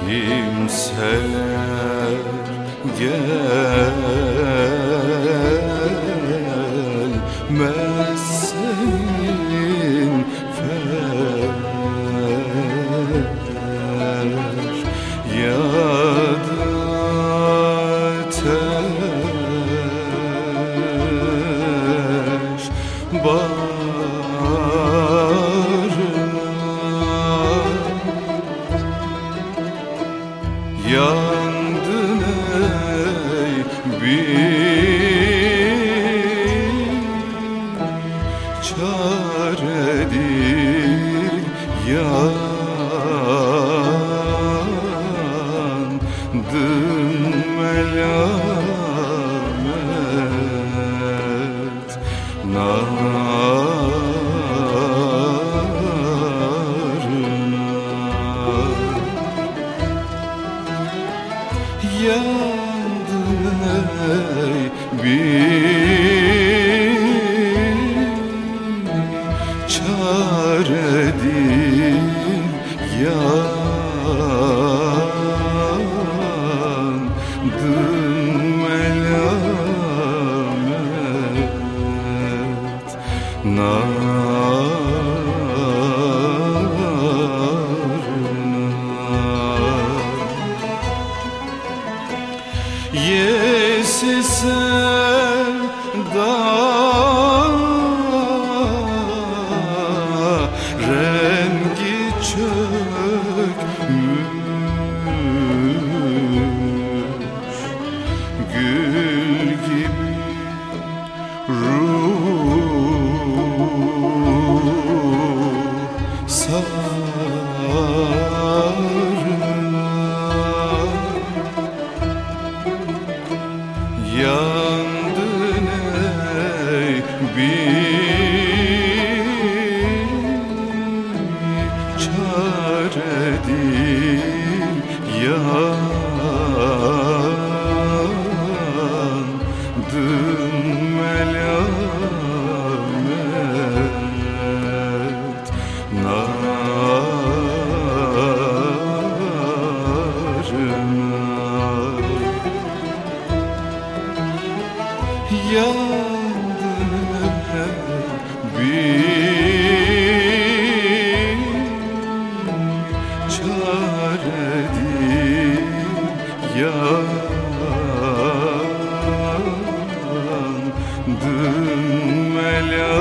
kimseler gelmez senin fener ya da ateş yandın ey bir çaredir yandın melamet yandın ey bir çaredir yandın melamet Yesi sevda rengi çökmüş gül gibi ruh yandın ey bir çaredir yandın melamet yandın bir çaredir yandın melamet